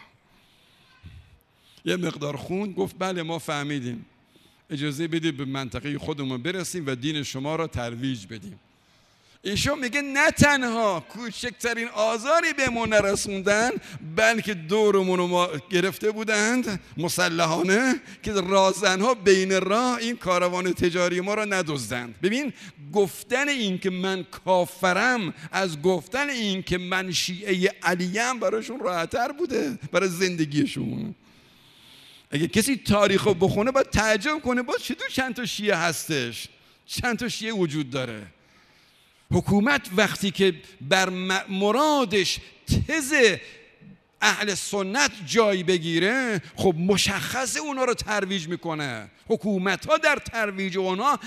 یه مقدار خوند، گفت بله ما فهمیدیم، اجازه بدید به منطقه خودمون برسیم و دین شما را ترویج بدیم. ایشون میگه نه تنها کوچکترین آزاری به ما نرسوندن، بلکه دورمون رو ما گرفته بودند مسلحانه که رازنها بین راه این کاروان تجاری ما را ندزدند. ببین، گفتن این که من کافرم از گفتن این که من شیعه علیم براشون راحت‌تر بوده برای زندگیشون. اگه کسی تاریخ رو بخونه باید تعجب کنه باز چطور چند تا شیعه هستش، چند تا شیعه وجود داره. حکومت وقتی که بر مرادش تز اهل سنت جای بگیره، خب مشخصه اونا رو ترویج میکنه. حکومت ها در ترویج اونا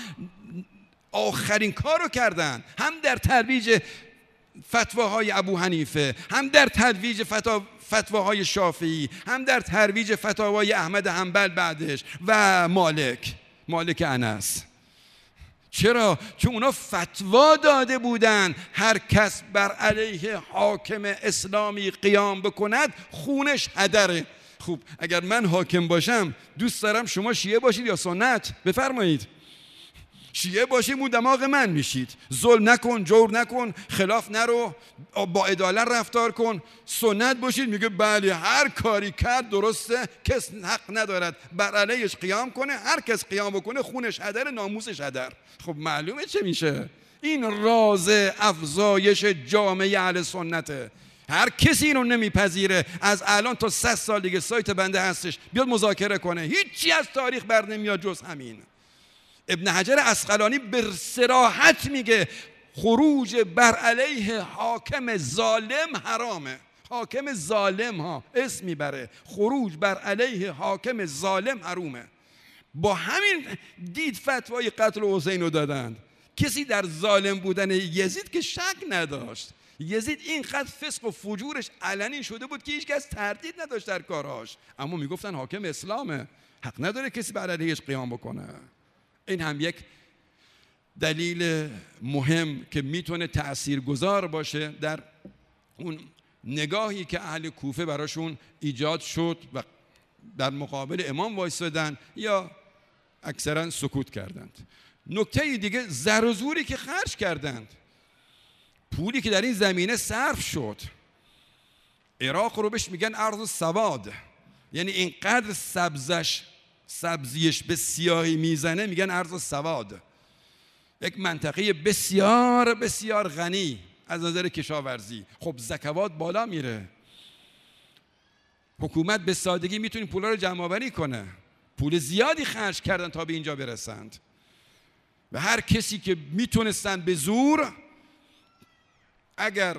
آخرین کار رو کردن، هم در ترویج فتواهای ابو حنیفه، هم در ترویج فتواهای شافعی، هم در ترویج فتاوای احمد حنبل بعدش و مالک انس. چرا؟ چون اونا فتوا داده بودن هر کس بر علیه حاکم اسلامی قیام بکند خونش هدره. خوب، اگر من حاکم باشم دوست دارم شما شیعه باشید یا سنت؟ بفرمایید. شیعه باشید مو دماغ من میشید، ظلم نکن، جور نکن، خلاف نرو، با عدالت رفتار کن. سنت باشید میگه بله هر کاری کرد درسته، کس حق ندارد بر علیهش قیام کنه، هر کس قیام بکنه خونش هدر، ناموسش هدر. خب معلومه چه میشه. این راز افزایش جامعه اهل سنته. هر کسی اینو نمیپذیره، از الان تا 100 سال دیگه سایت بنده هستش، بیاد مذاکره کنه، هیچی از تاریخ بر نمیاد جز همین. ابن حجر عسقلانی به صراحت میگه خروج بر علیه حاکم ظالم حرامه. حاکم ظالم ها اسم میبره، خروج بر علیه حاکم ظالم حرومه. با همین دید فتوای قتل حسین رو دادند. کسی در ظالم بودن یزید که شک نداشت. یزید اینقدر فسق و فجورش علنی شده بود که هیچ کس تردید نداشت در کاراش، اما میگفتن حاکم اسلامه، حق نداره کسی بر علیهش قیام بکنه. این هم یک دلیل مهم که میتونه تأثیرگذار باشه در اون نگاهی که اهل کوفه براشون ایجاد شد و در مقابل امام وایسادن یا اکثرا سکوت کردند. نکته دیگه، زر و زوری که خرج کردند، پولی که در این زمینه صرف شد. عراق رو بهش میگن ارض سواد، یعنی اینقدر سبزیش به سیاهی میزنه میگن ارض سواد. یک منطقه بسیار بسیار غنی از نظر کشاورزی. خب زکوات بالا میره، حکومت به سادگی میتونه پولا رو جمع آوری کنه. پول زیادی خرج کردن تا به اینجا برسند و هر کسی که میتونستن به زور، اگر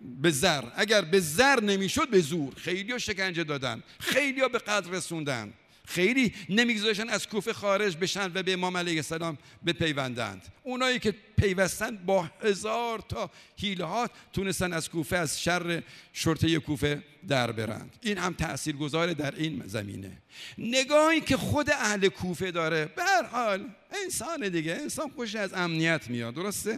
به زر نمیشد به زور، خیلی ها شکنجه دادن، خیلی ها به قتل رسوندن، خیلی نمیگذاشتن از کوفه خارج بشن و به امام علیه السلام بپیوندند. اونایی که پیوستن با 1000 تا حیله‌ها تونستن از کوفه، از شر شرطه کوفه در برند. این هم تاثیرگذاره در این زمینه. نگاهی که خود اهل کوفه داره، به هر حال انسان دیگه، انسان خوش از امنیت میاد، درسته؟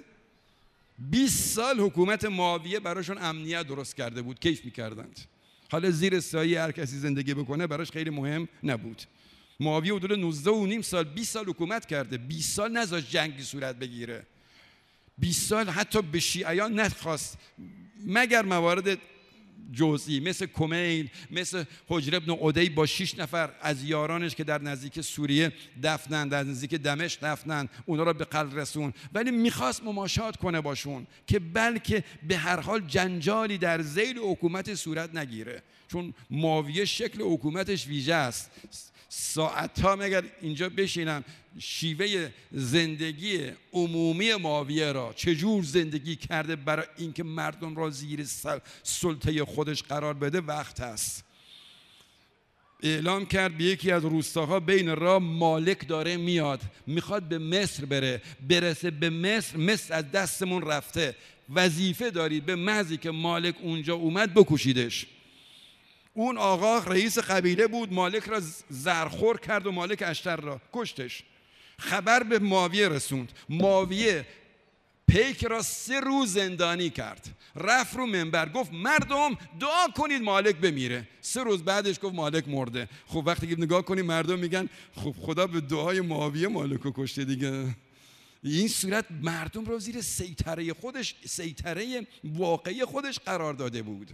20 سال حکومت معاویه براشون امنیت درست کرده بود، کیف میکردند. حالا زیر سایه هر کسی زندگی بکنه براش خیلی مهم نبود. معاویه حدود 19.5 سال 20 سال حکومت کرده، 20 سال نذاشت جنگی صورت بگیره، 20 سال حتی به شیعیان نخواست مگر موارد جزئی، مثل کمیل، مثل حجر ابن عدی با 6 نفر از یارانش که در نزدیک سوریه دفنن، در نزدیک دمشق دفنن، اونا را به قتل رسون، ولی میخواست مماشات کنه باشون که بلکه به هر حال جنجالی در ذیل حکومت صورت نگیره، چون معاویه شکل حکومتش ویژه است. ساعتها مگر اینجا بشینم شیوه زندگی عمومی معاویه را چجور زندگی کرده برای اینکه مردم را زیر سلطه خودش قرار بده وقت هست. اعلام کرد به یکی از روستاها بین راه مالک داره میاد، میخواد به مصر برسه به مصر از دستمون رفته، وظیفه دارید به محضی که مالک اونجا اومد بکشیدش. اون آقا رئیس قبیله بود، مالک را زرخور کرد و مالک اشتر را کشتش. خبر به معاویه رسوند، معاویه پیک را 3 روز زندانی کرد، رفت رو منبر گفت مردم دعا کنید مالک بمیره. 3 روز بعدش گفت مالک مرده. خب وقتی که نگاه کنید مردم میگن خب خدا به دعای معاویه مالک رو کشته دیگه. این صورت مردم رو زیر سیطره واقعی خودش قرار داده بود.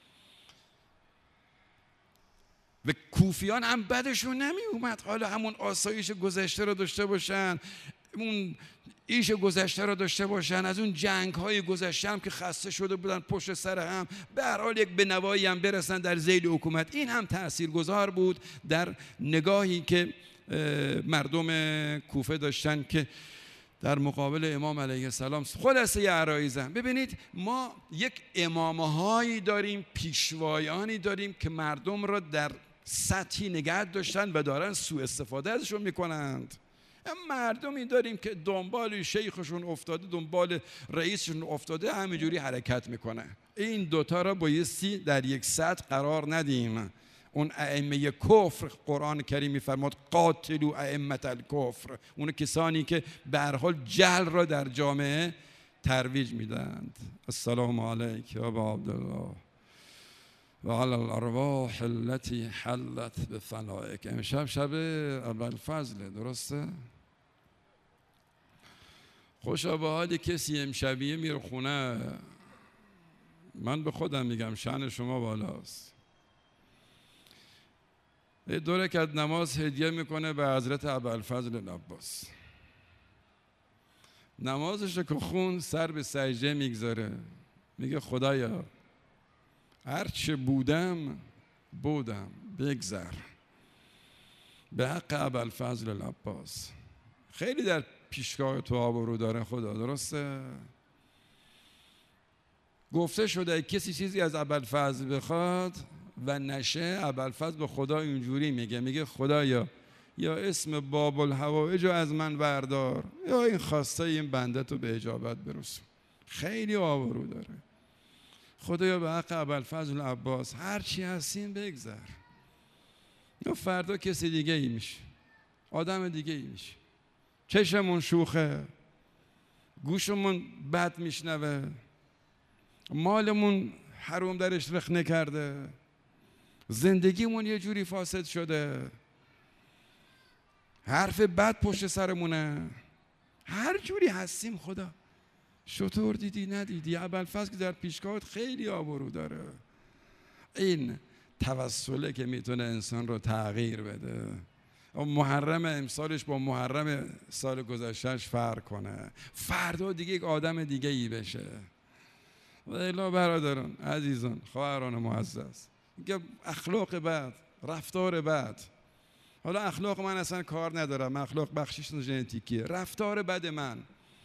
و کوفیان هم بدشون نمی اومد حالا همون آسایش گذشته رو داشته باشن، اون ایش گذشته رو داشته باشن، از اون جنگ های گذشته هم که خسته شده بودن پشت سر هم به هر حال یک بنوایی هم برسن در ذیل حکومت. این هم تاثیرگذار بود در نگاهی که مردم کوفه داشتن که در مقابل امام علیه السلام. خلاصه عرایزم ببینید، ما یک امامهایی داریم، پیشوایانی داریم که مردم را در سطحی نگه داشتن و دارن سوء استفاده ازشون میکنند. مردمی داریم که دنبال شیخشون افتاده، دنبال رئیسشون افتاده، همینجوری حرکت میکنه. این دوتا را بایستی در یک سطح قرار ندیم. اون ائمه کفر، قرآن کریم میفرماد قاتلوا ائمه الکفر، اون کسانی که به هر حال جهل را در جامعه ترویج میدند. السلام علیک یا ابا عبدالله و علی الارواح التي حلت بفنائک. امشب شب ابوالفضل، درسته؟ خوشا به حال کسی امشبیه میره خونه. من به خودم میگم شأن شما بالاست. دو رکعت نماز هدیه میکنه به حضرت ابوالفضل عباس. نمازش که خون سر به سجده میگذاره، میگه خدایا هرچه بودم بگذر به حق ابوالفضل عباس. خیلی در پیشگاه تو آبرو داره خدا، درسته؟ گفته شده کسی چیزی از ابوالفضل بخواد و نشه، ابوالفضل به خدا اینجوری میگه خدایا یا اسم باب الحوائج رو از من بردار یا این خواسته این بنده تو به اجابت برسون. خیلی آبرو داره. خدایا به حق ابوالفضل عباس هر چی هستین بگذر. یا فردا کسی دیگه ای میشه، آدم دیگه ای میشه. چشمون شوخه، گوشمون بد میشنوه، مالمون حروم درش رخنه کرده، زندگیمون یه جوری فاسد شده، حرف بد پشت سرمونه، هر جوری هستیم. خدا شطور دیدی ندیدی؟ ابوالفضل که در پیشگاهت خیلی آبرو داره. این توسله که میتونه انسان رو تغییر بده. محرم امسالش با محرم سال گذشتهش فرق کنه، فردا دیگه یک آدم دیگه ای بشه. و الا برادران عزیزان خواهران معزز، میگه اخلاق بد، رفتار بد حالا اخلاق من اصلا کار ندارم، اخلاق بخشش ژنتیکیه. رفتار بد من،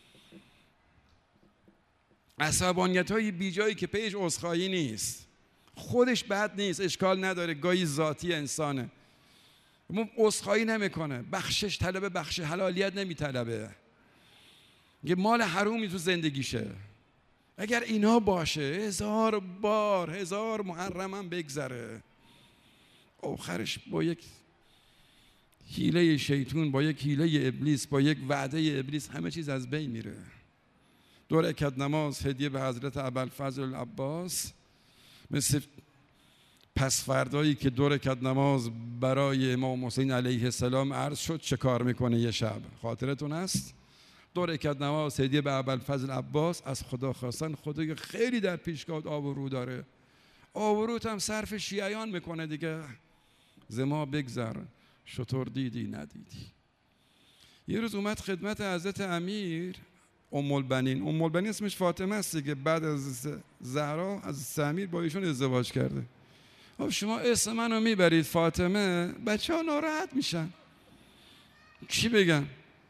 عصبانیت‌های بیجایی که پیش عذرخواهی نیست، خودش بد نیست، اشکال نداره، گاهی ذاتی انسانه، عذرخواهی نمیکنه، بخشش طلب، بخش حلالیت نمیطلبه، یه مال حرومی تو زندگیشه. اگر اینا باشه 1000 بار 1000 محرم هم بگذره، آخرش با یک حیله شیطون، با یک حیله ابلیس، با یک وعده ابلیس همه چیز از بین میره. 2 رکعت نماز هدیه به حضرت ابوالفضل العباس، مثل پس فردایی که 2 رکعت نماز برای امام حسین علیه السلام عرض شد چه کار میکنه یه شب، خاطرتون است؟ 2 رکعت نماز هدیه به ابوالفضل العباس، از خدا خواستن، خدا خیلی در پیشگاه آبرو داره، آبروت هم صرف شیعیان میکنه دیگه، زما بگذر شطور دیدی ندیدی. یه روز اومد خدمت حضرت امیر ام البنین اسمش فاطمه است دیگه، بعد از زهرا از امیر با ایشون ازدواج کرده. خب شما اسم منو میبرید فاطمه، بچه ها ناراحت میشن، چی بگم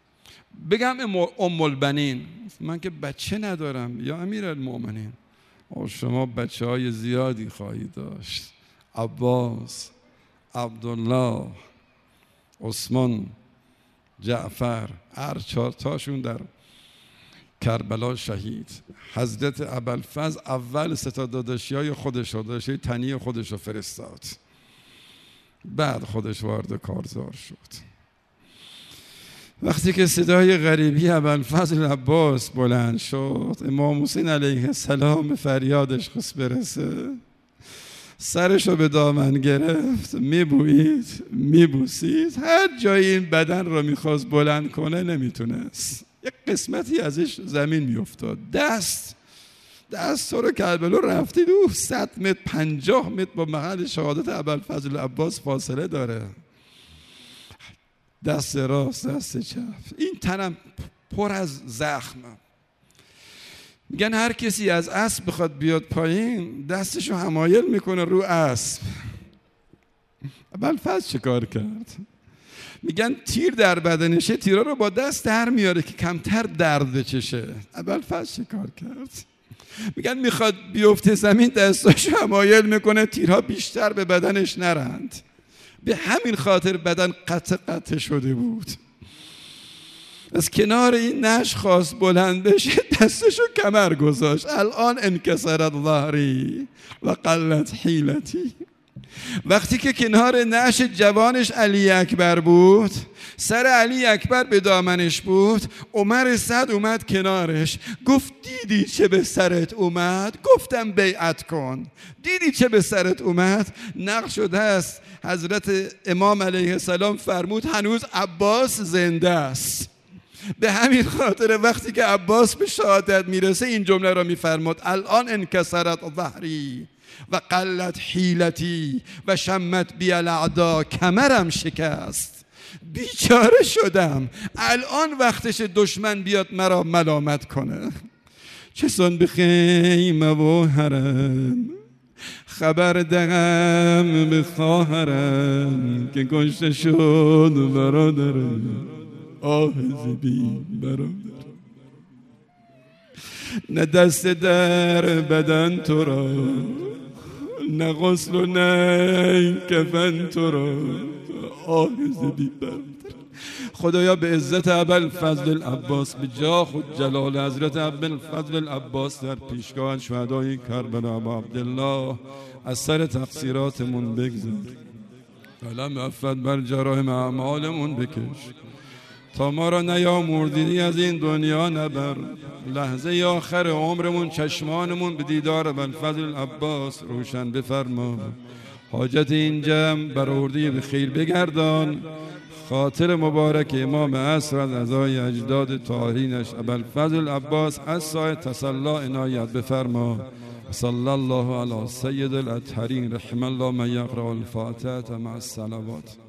ام البنین؟ من که بچه ندارم یا امیر المؤمنین. شما بچه های زیادی خواهید داشت، عباس، عبدالله، عثمان، جعفر، هر 4 تاشون در کربلا شهید. حضرت ابوالفضل اول 3 تا داداشیای خودش رو، داداشی تنی خودش رو فرستاد، بعد خودش وارد کارزار شد. وقتی که صدای غریبی ابوالفضل عباس بلند شد، امام حسین علیه السلام به فریادش خواست برسه، سرش رو به دامن گرفت، میبوید میبوسید، هر جایی این بدن رو میخواست بلند کنه نمیتونست، یک قسمتی ازش زمین میافتاد. دست رو کربلا رفتید او 100 متر 50 متر با محل شهادت ابوالفضل عباس فاصله داره، دست راست دست چپ، این تنم پر از زخمه. میگن هر کسی از اسب بخواد بیاد پایین دستشو حمایل میکنه رو اسب. ابوالفضل چه کار کرد؟ میگن تیر در بدنشه، تیرا رو با دست در میاره که کمتر درد بچشه. ابوالفضل چه کار کرد؟ میگن میخواد بیفته زمین دستاشو حمایل میکنه تیرها بیشتر به بدنش نرند، به همین خاطر بدن قطع شده بود. از کنار این نعش خواست بلند بشه، دستشو کمر گذاشت، الان انکسرت ظهری و قلت حیلتی. وقتی که کنار نعش جوانش علی اکبر بود، سر علی اکبر به دامنش بود، عمر سعد اومد کنارش، گفت دیدی چه به سرت اومد؟ گفتم بیعت کن. دیدی چه به سرت اومد؟ نقش شده است حضرت امام علیه السلام فرمود هنوز عباس زنده است. به همین خاطر وقتی که عباس به شهادت میرسه این جمله را میفرماد الان انکسرت ظهری و قلت حیلتی و شمت بی الاعدا، کمرم شکست، بیچاره شدم، الان وقتش دشمن بیاد مرا ملامت کنه. چسان به خیمه و حرم خبر دهم به خواهرم که کشته شد برادرم، آه زبی برادر. نه دست در بدن تو را، نه غسل و نه کفن تو را، آه زبی برادر. خدایا به عزت ابوالفضل العباس، به جاه خود جلال حضرت ابوالفضل العباس در پیشگاه شهدای کربلا و عبدالله از سر تقصیراتمون بگذار، علم عفت بر جرایم اعمالمون بکش، تا ما را نیامردیدی از این دنیا نبر. لحظه آخر عمرمون چشمانمون به دیدار ابوالفضل العباس روشن بفرما. حاجت این جمع برآورده به خیر بگردان. خاطر مبارک امام عصر از عزای اجداد طاهرینش ابوالفضل العباس از سایه تسلی عنایت بفرما. صلی الله علی سید الاطهرین، رحم الله من یقرأ الفاتحه مع الصلوات.